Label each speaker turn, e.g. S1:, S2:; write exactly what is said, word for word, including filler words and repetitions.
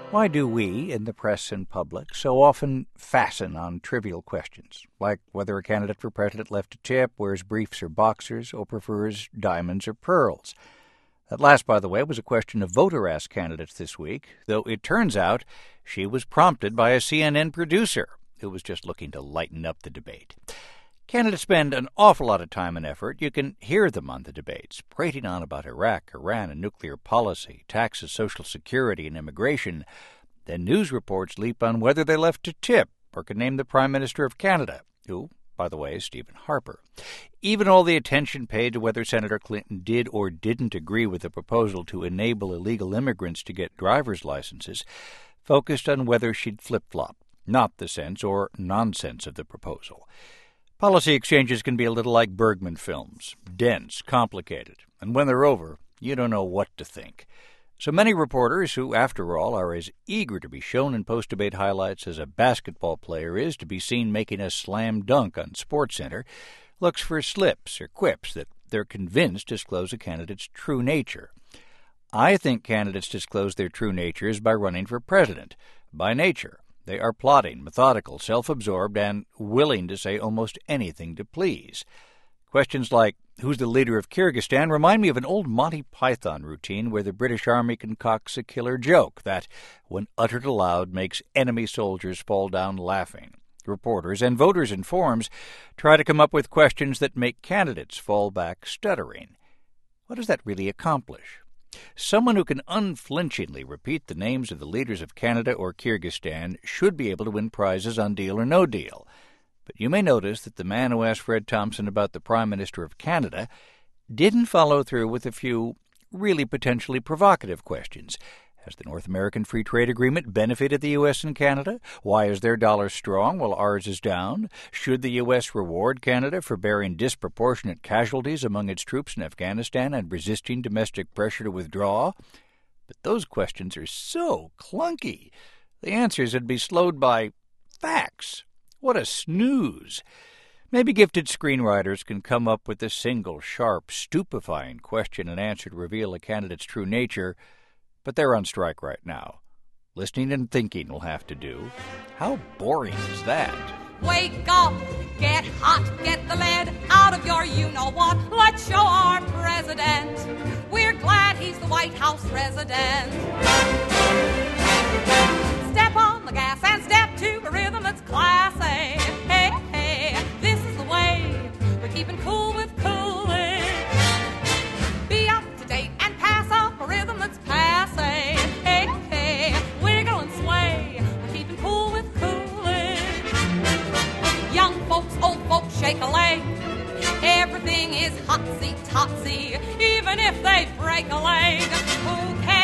S1: Why do we, in the press and public, so often fasten on trivial questions, like whether a candidate for president left a tip, wears briefs or boxers, or prefers diamonds or pearls? That last, by the way, was a question a voter asked candidates this week, though it turns out she was prompted by a C N N producer who was just looking to lighten up the debate. Candidates spend an awful lot of time and effort. You can hear them on the debates, prating on about Iraq, Iran, and nuclear policy, taxes, Social Security, and immigration. Then news reports leap on whether they left a tip or can name the Prime Minister of Canada, who, by the way, is Stephen Harper. Even all the attention paid to whether Senator Clinton did or didn't agree with the proposal to enable illegal immigrants to get driver's licenses focused on whether she'd flip-flop, not the sense or nonsense of the proposal. Policy exchanges can be a little like Bergman films, dense, complicated, and when they're over, you don't know what to think. So many reporters, who, after all, are as eager to be shown in post-debate highlights as a basketball player is to be seen making a slam dunk on SportsCenter, looks for slips or quips that they're convinced disclose a candidate's true nature. I think candidates disclose their true natures by running for president, by nature. They are plodding, methodical, self-absorbed, and willing to say almost anything to please. Questions like, who's the leader of Kyrgyzstan, remind me of an old Monty Python routine where the British Army concocts a killer joke that, when uttered aloud, makes enemy soldiers fall down laughing. Reporters and voters in forums try to come up with questions that make candidates fall back stuttering. What does that really accomplish? Someone who can unflinchingly repeat the names of the leaders of Canada or Kyrgyzstan should be able to win prizes on Deal or No Deal. But you may notice that the man who asked Fred Thompson about the Prime Minister of Canada didn't follow through with a few really potentially provocative questions. Has the North American Free Trade Agreement benefited the U S and Canada? Why is their dollar strong while ours is down? Should the U S reward Canada for bearing disproportionate casualties among its troops in Afghanistan and resisting domestic pressure to withdraw? But those questions are so clunky. The answers would be slowed by facts. What a snooze. Maybe gifted screenwriters can come up with a single, sharp, stupefying question and answer to reveal a candidate's true nature, but they're on strike right now. Listening and thinking will have to do. How boring is that?
S2: Wake up, get hot, get the lead out of your you-know-what. Let's show our president we're glad he's the White House resident. Step on the gas and step to a rhythm that's classy. Hey, hey, this is the way we're keeping cool with Coolidge. Be up to date and pass up a rhythm that's passé. Hey, hey, wiggle and sway. We're keeping cool with Coolidge. Young folks, old folks, shake a leg. Everything is hotsy-totsy, even if they break a leg. Who cares?